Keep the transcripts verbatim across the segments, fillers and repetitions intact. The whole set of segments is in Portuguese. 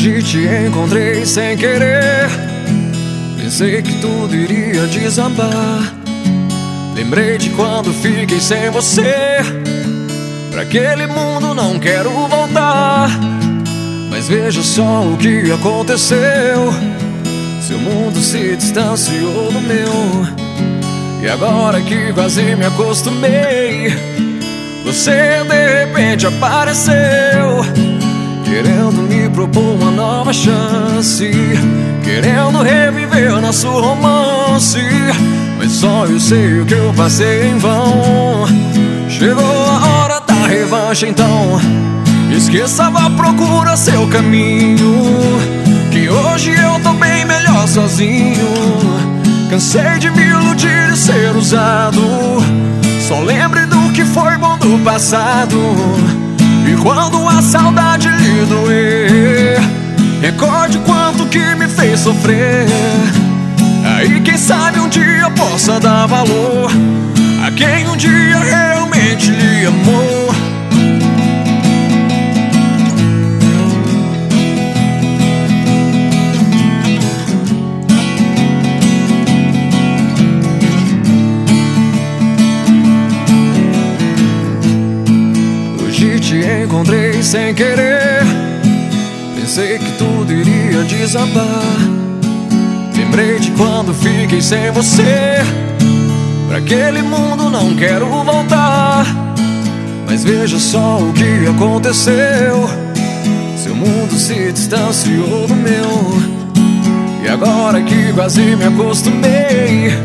Hoje te encontrei sem querer. Pensei que tudo iria desabar. Lembrei de quando fiquei sem você. Pra aquele mundo não quero voltar. Mas veja só o que aconteceu. Seu mundo se distanciou do meu. E agora que quase me acostumei, você de repente apareceu, querendo me propor uma nova chance, querendo reviver nosso romance. Mas só eu sei o que eu passei em vão. Chegou a hora da revanche, então esqueça, vá, procura seu caminho, que hoje eu tô bem melhor sozinho. Cansei de me iludir e ser usado. Só lembre do que foi bom do passado. E quando a saudade lhe doer, recorde quanto que me fez sofrer. Aí quem sabe um dia possa dar valor a quem um dia realmente lhe amou. Hoje te encontrei sem querer. Pensei que tudo iria desabar. Lembrei de quando fiquei sem você. Pra aquele mundo não quero voltar. Mas veja só o que aconteceu. Seu mundo se distanciou do meu. E agora que quase me acostumei,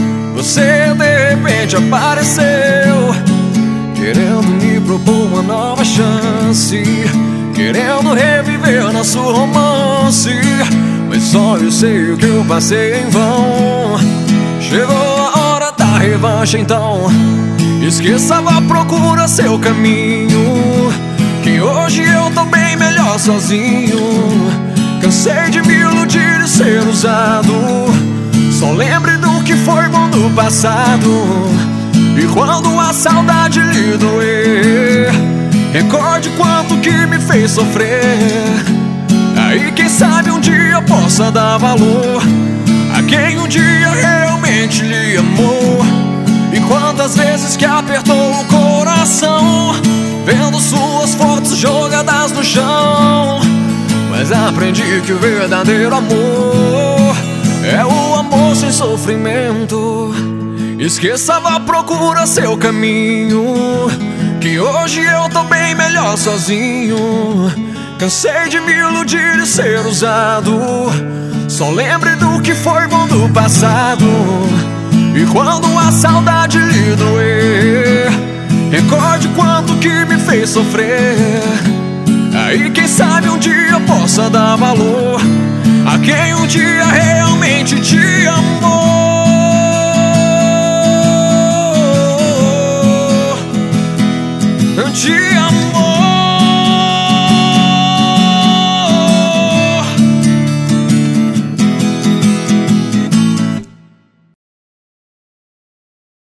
você de repente apareceu, querendo me propor uma nova chance, querendo reviver nosso romance. Mas só eu sei o que eu passei em vão. Chegou a hora da revanche, então esqueça, vá, procura seu caminho, que hoje eu tô bem melhor sozinho. Cansei de me iludir e ser usado. Só lembre do que foi bom do passado. E quando a saudade lhe doer, recorde quanto que me fez sofrer. Aí quem sabe um dia possa dar valor a quem um dia realmente lhe amou. E quantas vezes que apertou o coração, vendo suas fotos jogadas no chão. Mas aprendi que o verdadeiro amor é o amor sem sofrimento. Esqueça, vá, procura seu caminho, que hoje eu tô bem melhor sozinho. Cansei de me iludir e ser usado. Só lembre do que foi bom do passado. E quando a saudade lhe doer, recorde quanto que me fez sofrer. Aí quem sabe um dia possa dar valor a quem um dia realmente te amou.